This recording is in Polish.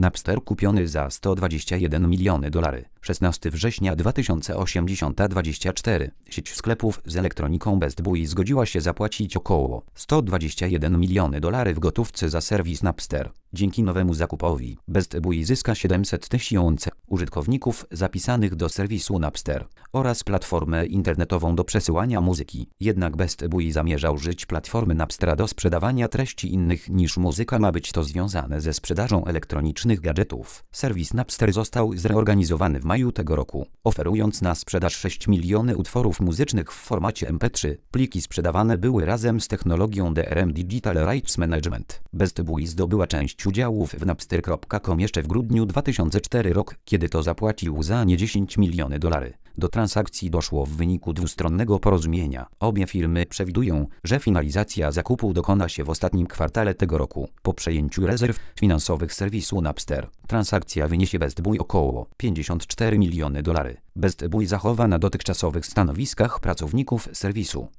Napster kupiony za $121 miliony. 16 września 2024. Sieć sklepów z elektroniką Best Buy zgodziła się zapłacić około $121 miliony w gotówce za serwis Napster. Dzięki nowemu zakupowi Best Buy zyska 700 tysięcy użytkowników zapisanych do serwisu Napster oraz platformę internetową do przesyłania muzyki. Jednak Best Buy zamierza użyć platformy Napstera do sprzedawania treści innych niż muzyka. Ma być to związane ze sprzedażą elektronicznych gadżetów. Serwis Napster został zreorganizowany w maju tego roku, oferując na sprzedaż 6 miliony utworów muzycznych w formacie MP3. Pliki sprzedawane były razem z technologią DRM Digital Rights Management. Best Buy zdobyła część udziałów w Napster.com jeszcze w grudniu 2004 roku, kiedy to zapłacił za nie $10 miliony. Do transakcji doszło w wyniku dwustronnego porozumienia. Obie firmy przewidują, że finalizacja zakupu dokona się w ostatnim kwartale tego roku. Po przejęciu rezerw finansowych serwisu Napster, transakcja wyniesie Best Buy około $54 miliony. Best Buy zachowa na dotychczasowych stanowiskach pracowników serwisu.